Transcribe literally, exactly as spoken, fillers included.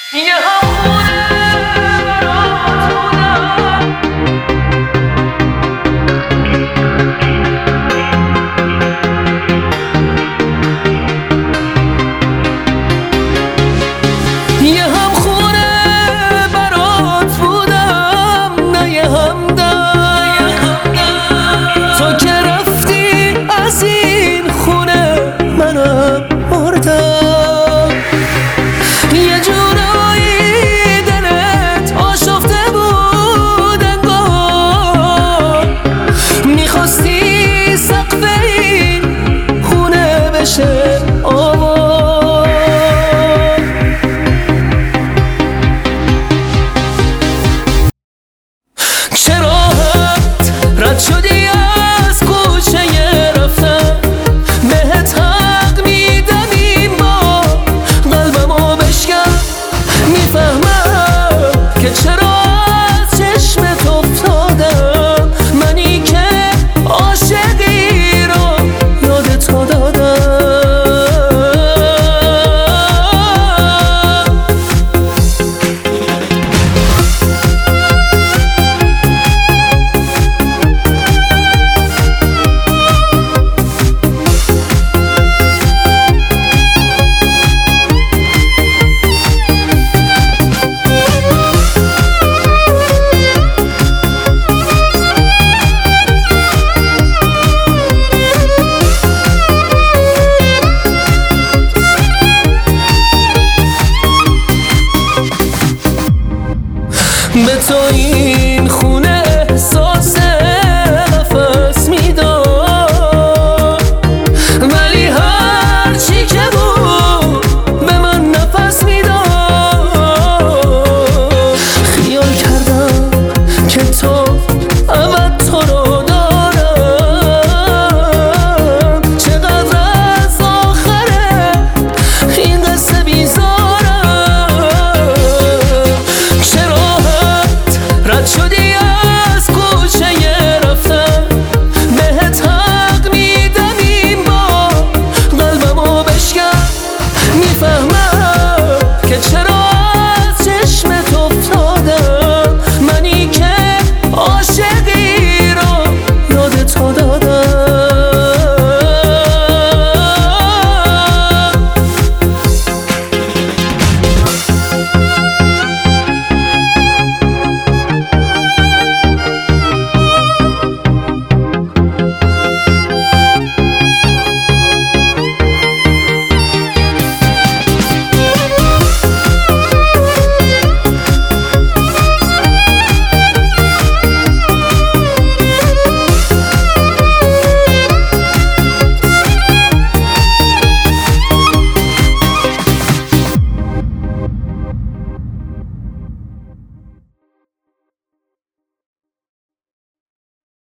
یه همونه برات بودم، یه هم خونه برات بودم، نه یه همدم. تو که رفتی از این خونه منم مردم. یه جورایی دلت آشفته بود انگار، میخواستی سقف این خونه بشه آوار. چرا حد رد شدی از کوچه رفتن، بهت حق میدم این با قلبمو بشکن. میفهمم که چرا از چشمت افتادم، منی که عاشقی رو یادت دادم. به تو این